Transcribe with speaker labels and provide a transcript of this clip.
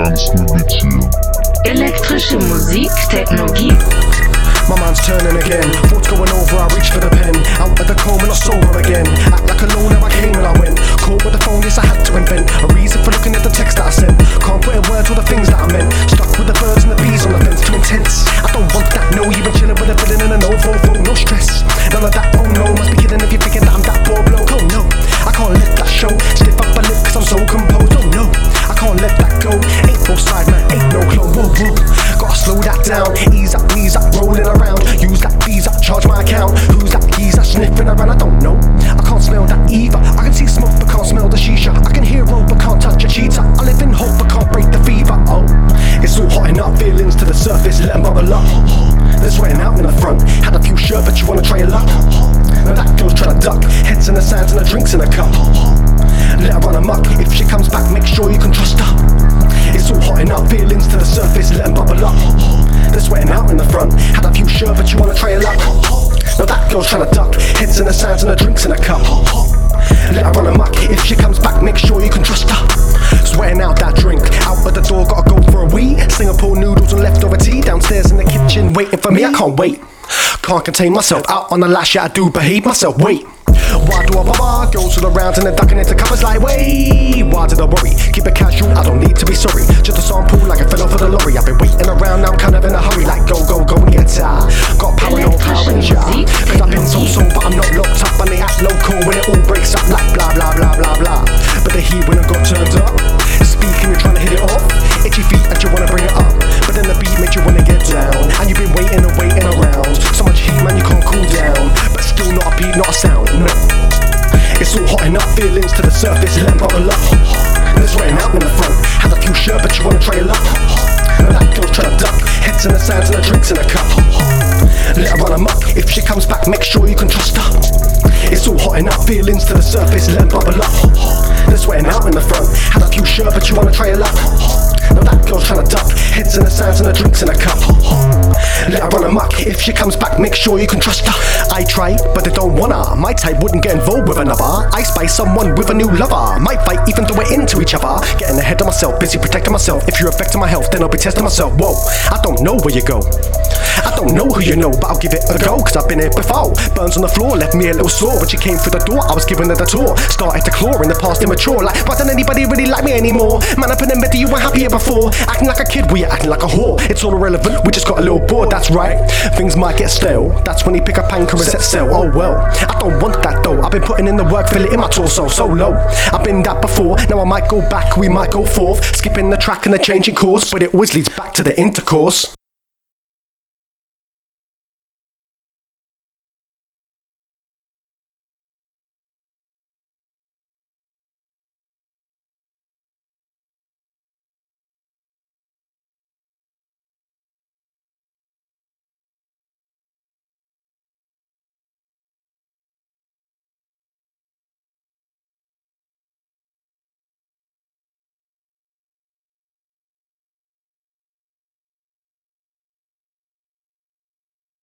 Speaker 1: Elektrische Musik, Technologie.
Speaker 2: My mind's turning again, thoughts going over, I reach for the pen. Out of the coma, not sober again. Act like a loner, I came and I went. Caught with the phone, yes I had to invent a reason for looking at the text that I sent. Can't put in words all the things that I meant. Stuck with the birds and the bees on the fence, too intense. I don't want that, no, you've been chilling with a villain and a no-fo-fo, no stress. None of that, oh no, must be kidding if you're thinking that I'm that poor bloke. Oh no, I can't let that show. Stiff up my lip cause I'm so composed, oh no, I can't let that go. Ain't no side man, ain't no clone, whoa, whoa. Gotta slow that down, ease up, rolling around. Use that visa, charge my account. Who's that geezer sniffing around? I don't know, I can't smell that either. I can see smoke but can't smell the shisha. I can hear road but can't touch a cheetah. I live in hope but can't break the fever. Oh, it's all hot enough, feelings to the surface, let them bubble up. They're sweating out in the front. Had a few shirt but you wanna try your luck. Now that girl's trying to duck. Heads in the sands and the drinks in a cup. Let her run amok. If she comes back, make sure you can trust her. It's all hot enough, feelings to the surface, let them bubble up. They're sweating out in the front. Had a few shirt but you wanna try your luck. Now that girl's trying to duck. Heads in the sands and the drinks in a cup. Let her run amok. If she comes back, make sure you can trust her. Sweating out that drink. Out of the door, gotta go for a wee. Singapore noodles and leftover tea. Downstairs in the kitchen, waiting for me. I can't wait. Can't contain myself. Out on the lash, yeah I do behave myself. Wait. Why do I bother? Girls to the rounds and then ducking into covers like wait. Why did I worry? Keep it casual, I don't need to be sorry. Just a sample like I fell off of the lorry. I've been waiting around, now I'm kind of in a hurry. Like go and get tired. Got power, no power in jar. Cause I've been so but I'm not locked up. And they act local when it all breaks up like blah blah blah blah blah. But the heat when I got turned up. Speaking, you're trying to hit it off. Itchy feet and you wanna bring it up. But then the beat made you wanna get down. And you've been waiting around. So much heat man you can't cool down. But still not a beat, not a sound, no. It's all hot enough, feelings to the surface, let them bubble up. They're sweating out in the front. Had a few shirt but you wanna try your luck. Now that girl's trying to duck. Heads in the sands and the drinks in a cup. Let her run amok. If she comes back, make sure you can trust her. It's all hot enough, feelings to the surface, let them bubble up. They're sweating out in the front. Had a few shirt but you wanna try your luck. Now that girl's trying to duck. Heads in the sands and the drinks in a cup. Let her run amok. If she comes back, make sure you can trust her. I try, but they don't wanna. My type wouldn't get involved with another. I spy someone with a new lover. Might fight even though we're into each other. Getting ahead of myself, busy protecting myself. If you're affecting my health, then I'll be testing myself. Whoa, I don't know where you go. I don't know who you know, but I'll give it a go. Cause I've been here before. Burns on the floor, left me a little sore. When she came through the door, I was giving her the tour. Started to claw in the past immature. Like, why doesn't anybody really like me anymore? Man, up in the middle, you weren't happier before. Acting like a kid, we acting like a whore. It's all irrelevant, we just got a little bored, that's right. Things might get stale, that's when you pick up anchor and set sail. Oh well, I don't want that though. I've been putting in the work, feel it in my torso, so low. I've been that before, now I might go back, we might go forth. Skipping the track and the changing course, but it always leads back to the intercourse.